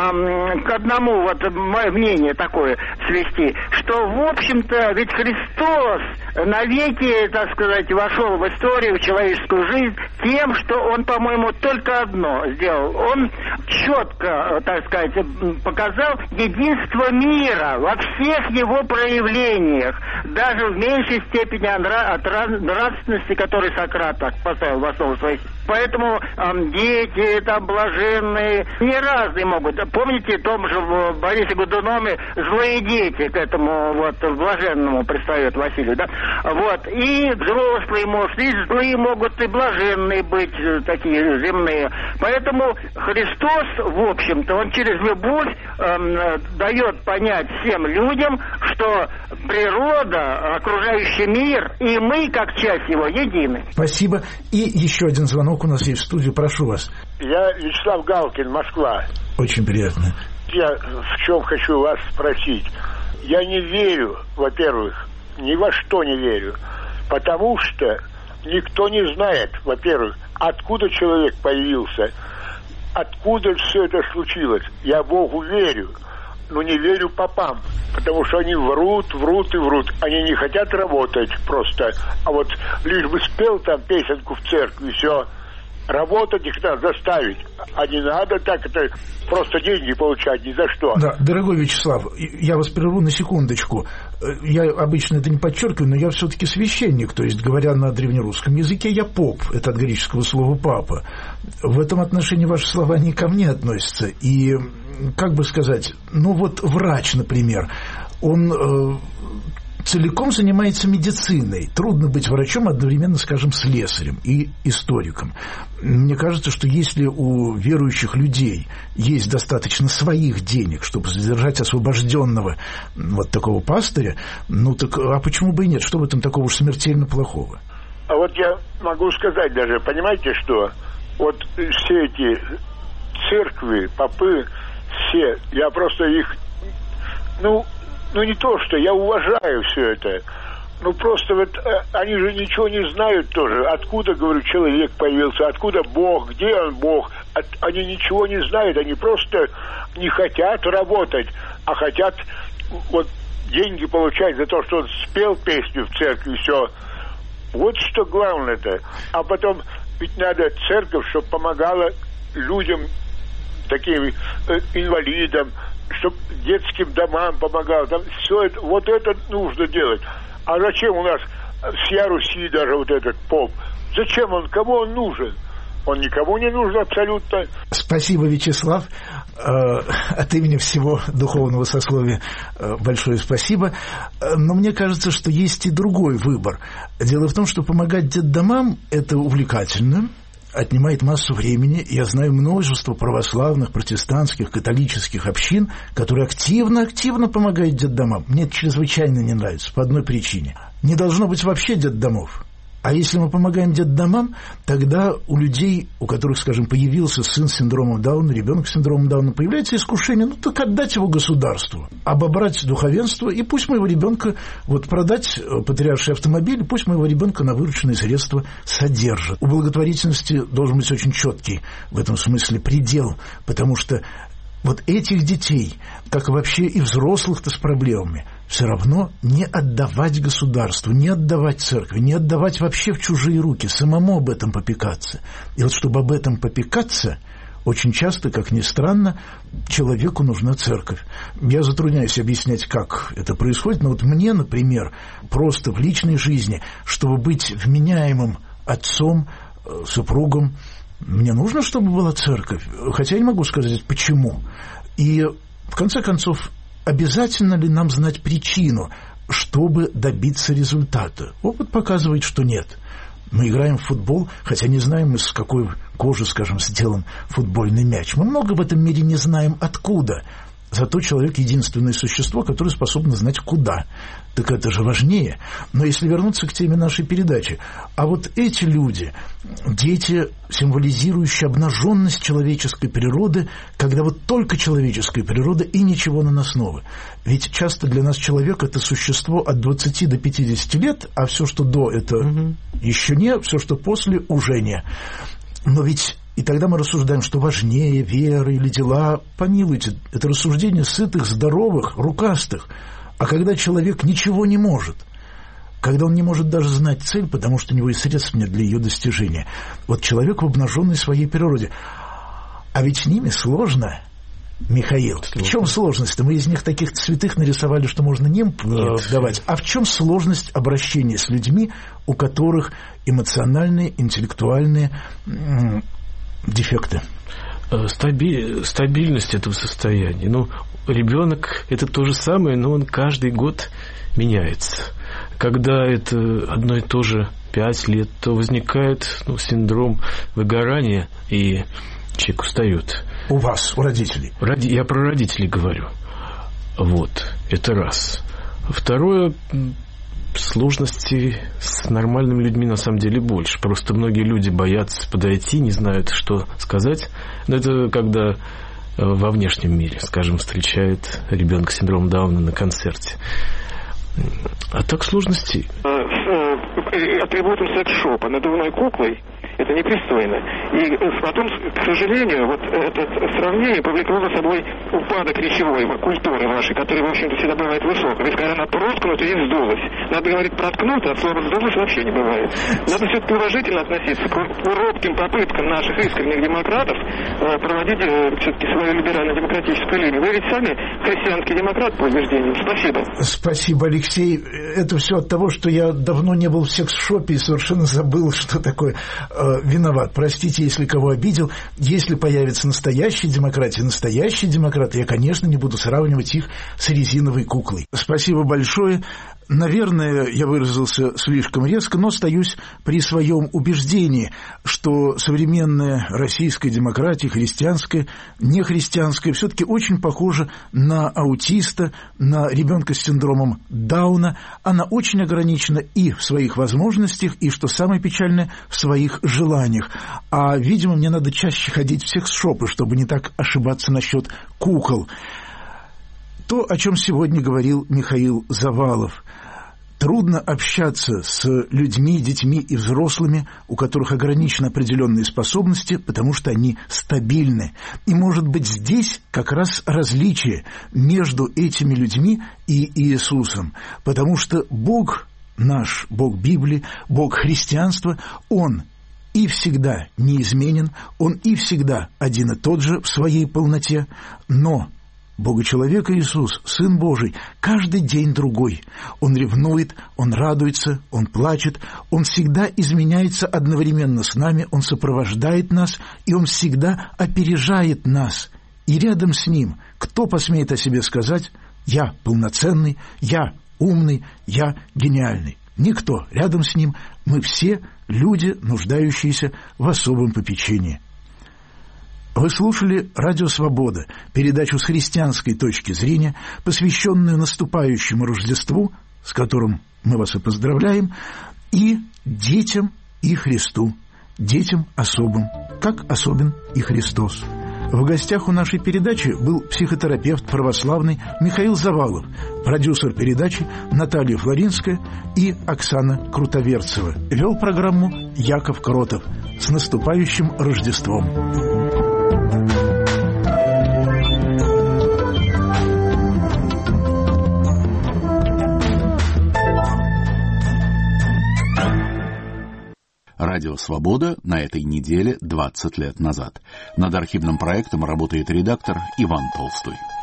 M: к одному мое мнение такое свести, что, в общем-то, ведь Христос навеки, так сказать, вошел в историю, в человеческую жизнь тем, что он, по-моему, только одно сделал. Он четко, так сказать, показал единство мира во всех его проявлениях, даже в меньшей степени от нравственности, которую Сократ поставил в основу своих. Поэтому дети, блаженные, не разные могут. Помните, в том же в Борисе Годунове злые дети к этому блаженному предстают Василию, да? И взрослые, и злые могут, и блаженные быть, такие земные. Поэтому Христос, в общем-то, он через любовь дает понять всем людям, что природа, окружающий мир, и мы, как часть его, едины.
B: Спасибо. И еще один звонок у нас есть в студию. Прошу вас.
I: Я Вячеслав Галкин, Москва.
B: Очень приятно.
I: Я в чем хочу вас спросить. Я не верю, во-первых, ни во что не верю, потому что никто не знает, во-первых, откуда человек появился, откуда все это случилось. Я Богу верю, но не верю попам, потому что они врут. Они не хотят работать просто, а лишь бы спел песенку в церкви, все. Работать их надо заставить, а не надо так это просто деньги получать ни за что.
B: Да, дорогой Вячеслав, я вас прерву на секундочку. Я обычно это не подчеркиваю, но я все-таки священник, то есть, говоря на древнерусском языке, я поп, это от греческого слова папа. В этом отношении ваши слова не ко мне относятся. И, как бы сказать, врач, например, он целиком занимается медициной. Трудно быть врачом одновременно, скажем, слесарем и историком. Мне кажется, что если у верующих людей есть достаточно своих денег, чтобы содержать освобожденного такого пастыря, а почему бы и нет? Что в этом такого уж смертельно плохого?
I: А я могу сказать даже, понимаете, что все эти церкви, попы, все, я просто их, не то, что я уважаю все это, просто они же ничего не знают тоже, откуда, говорю, человек появился, откуда Бог, где он Бог, они ничего не знают, они просто не хотят работать, а хотят деньги получать за то, что он спел песню в церкви, все. Вот что главное-то. А потом ведь надо церковь, чтобы помогала людям, таким инвалидам, чтобы детским домам помогал. Все это, это нужно делать. А зачем у нас всея Руси даже этот поп? Зачем он? Кому он нужен? Он никому не нужен абсолютно.
B: Спасибо, Вячеслав. От имени всего духовного сословия большое спасибо. Но мне кажется, что есть и другой выбор. Дело в том, что помогать детдомам – это увлекательно, отнимает массу времени. Я знаю множество православных, протестантских, католических общин, которые активно помогают детдомам. Мне это чрезвычайно не нравится по одной причине. Не должно быть вообще детдомов. А если мы помогаем детдомам, тогда у людей, у которых, скажем, появился сын с синдромом Дауна, ребенок с синдромом Дауна, появляется искушение, ну так отдать его государству, обобрать духовенство, и пусть моего ребенка, вот продать патриарший автомобиль, пусть моего ребенка на вырученные средства содержат. У благотворительности должен быть очень четкий в этом смысле предел, потому что вот этих детей, как и вообще и взрослых-то с проблемами, все равно не отдавать государству, не отдавать церкви, не отдавать вообще в чужие руки, самому об этом попекаться. И вот чтобы об этом попекаться, очень часто, как ни странно, человеку нужна церковь. Я затрудняюсь объяснять, как это происходит, но вот мне, например, просто в личной жизни, чтобы быть вменяемым отцом, супругом, мне нужно, чтобы была церковь, хотя я не могу сказать, почему. И, в конце концов, обязательно ли нам знать причину, чтобы добиться результата? Опыт показывает, что нет. Мы играем в футбол, хотя не знаем, из какой кожи, скажем, сделан футбольный мяч. Мы много в этом мире не знаем откуда. Зато человек — единственное существо, которое способно знать куда. Так это же важнее. Но если вернуться к теме нашей передачи, а вот эти люди, дети, символизирующие обнаженность человеческой природы, когда вот только человеческая природа и ничего наносного. Ведь часто для нас человек — это существо от 20 до 50 лет, а все, что до, это еще не, все, что после, уже не. Но ведь и тогда мы рассуждаем, что важнее вера или дела. Помилуйте, это рассуждение сытых, здоровых, рукастых. А когда человек ничего не может, когда он не может даже знать цель, потому что у него и средств нет для ее достижения, вот человек в обнаженной своей природе. А ведь с ними сложно, Михаил. В чем сложность-то? Мы из них таких святых нарисовали, что можно нимб давать. А в чем сложность обращения с людьми, у которых эмоциональные, интеллектуальные дефекты?
D: Стабильность этого состояния. Ну, ребенок — это то же самое, но он каждый год меняется. Когда это одно и то же 5 лет, то возникает синдром выгорания, и человек устает.
B: У вас, у родителей?
D: Я про родителей говорю. Вот, это раз. Второе, сложностей с нормальными людьми на самом деле больше. Просто многие люди боятся подойти, не знают, что сказать. Но это когда во внешнем мире, скажем, встречает ребенка с синдромом Дауна на концерте. А так сложностей.
N: Атрибутом секс-шопа, надувной куклой, это непристойно. И потом, к сожалению, вот это сравнение повлекло за собой упадок речевой культуры вашей, которая, в общем-то, всегда бывает высокой. Ведь когда она проткнута и вздулась. Надо говорить проткнута, а слова вздулась вообще не бывает. Надо все-таки уважительно относиться к робким попыткам наших искренних демократов проводить все-таки свою либерально-демократическую линию. Вы ведь сами христианский демократ по убеждениям. Спасибо.
B: Спасибо, Алексей. Это все от того, что я давно не был в секс-шопе и совершенно забыл, что такое виноват. Простите, если кого обидел. Если появится настоящая демократия, настоящие демократы, я, конечно, не буду сравнивать их с резиновой куклой. Спасибо большое. Наверное, я выразился слишком резко, но остаюсь при своем убеждении, что современная российская демократия, христианская, нехристианская, все-таки очень похожа на аутиста, на ребенка с синдромом Дауна. Она очень ограничена и в своих возможностях, и, что самое печальное, в своих желаниях. А, видимо, мне надо чаще ходить в секс-шопы, чтобы не так ошибаться насчет кукол. То, о чем сегодня говорил Михаил Завалов. Трудно общаться с людьми, детьми и взрослыми, у которых ограничены определенные способности, потому что они стабильны. И, может быть, здесь как раз различие между этими людьми и Иисусом. Потому что Бог наш, Бог Библии, Бог христианства, Он и всегда неизменен, Он и всегда один и тот же в своей полноте, но Бога-человек Иисус, Сын Божий, каждый день другой. Он ревнует, Он радуется, Он плачет, Он всегда изменяется одновременно с нами, Он сопровождает нас, и Он всегда опережает нас. И рядом с Ним кто посмеет о себе сказать: «Я полноценный, я умный, я гениальный»? никто рядом с ним, мы все люди, нуждающиеся в особом попечении. Вы слушали «Радио Свобода», передачу с христианской точки зрения, посвященную наступающему Рождеству, с которым мы вас и поздравляем, и детям и Христу, детям особым, как особен и Христос. В гостях у нашей передачи был психотерапевт православный Михаил Завалов, продюсер передачи Наталья Флоринская и Оксана Крутоверцева. Вел программу Яков Кротов. С наступающим Рождеством!
A: Радио «Свобода» на этой неделе 20 лет назад. Над архивным проектом работает редактор Иван Толстой.